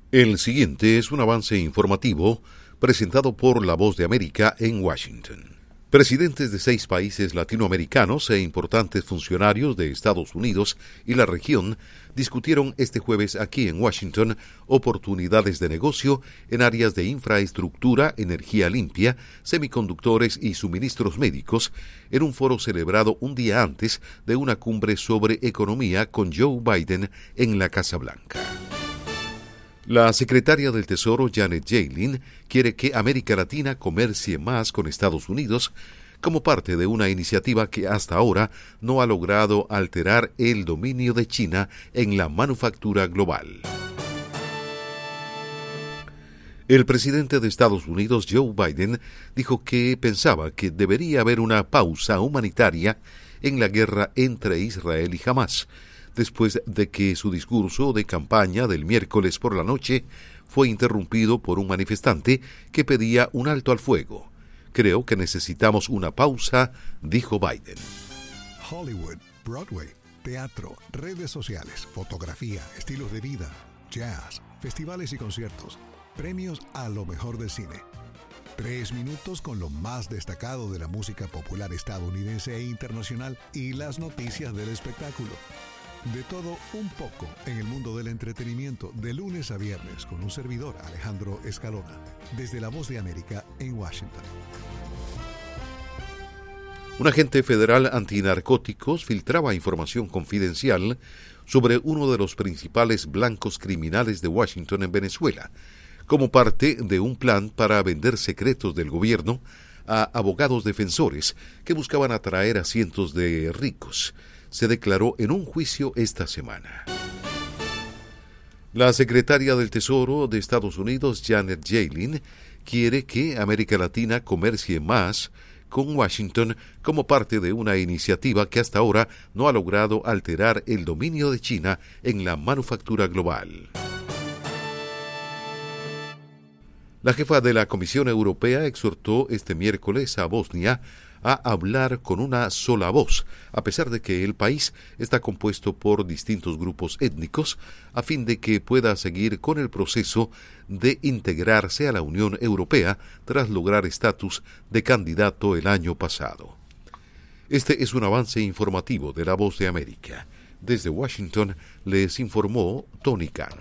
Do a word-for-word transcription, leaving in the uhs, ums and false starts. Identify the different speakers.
Speaker 1: El siguiente es un avance informativo presentado por La Voz de América en Washington. Presidentes de seis países latinoamericanos e importantes funcionarios de Estados Unidos y la región discutieron este jueves aquí en Washington oportunidades de negocio en áreas de infraestructura, energía limpia, semiconductores y suministros médicos en un foro celebrado un día antes de una cumbre sobre economía con Joe Biden en la Casa Blanca. La secretaria del Tesoro, Janet Yellen, quiere que América Latina comercie más con Estados Unidos como parte de una iniciativa que hasta ahora no ha logrado alterar el dominio de China en la manufactura global. El presidente de Estados Unidos, Joe Biden, dijo que pensaba que debería haber una pausa humanitaria en la guerra entre Israel y Hamás, después de que su discurso de campaña del miércoles por la noche fue interrumpido por un manifestante que pedía un alto al fuego. Creo que necesitamos una pausa, dijo Biden.
Speaker 2: Hollywood, Broadway, teatro, redes sociales, fotografía, estilos de vida, jazz, festivales y conciertos, premios a lo mejor del cine. Tres minutos con lo más destacado de la música popular estadounidense e internacional y las noticias del espectáculo. De todo un poco en el mundo del entretenimiento, de lunes a viernes, con un servidor, Alejandro Escalona, desde La Voz de América en Washington.
Speaker 1: Un agente federal antinarcóticos filtraba información confidencial sobre uno de los principales blancos criminales de Washington en Venezuela, como parte de un plan para vender secretos del gobierno a abogados defensores que buscaban atraer a cientos de ricos. Se declaró en un juicio esta semana. La secretaria del Tesoro de Estados Unidos, Janet Yellen, quiere que América Latina comercie más con Washington como parte de una iniciativa que hasta ahora no ha logrado alterar el dominio de China en la manufactura global. La jefa de la Comisión Europea exhortó este miércoles a Bosnia a hablar con una sola voz, a pesar de que el país está compuesto por distintos grupos étnicos, a fin de que pueda seguir con el proceso de integrarse a la Unión Europea tras lograr estatus de candidato el año pasado. Este es un avance informativo de La Voz de América. Desde Washington les informó Tony Cano.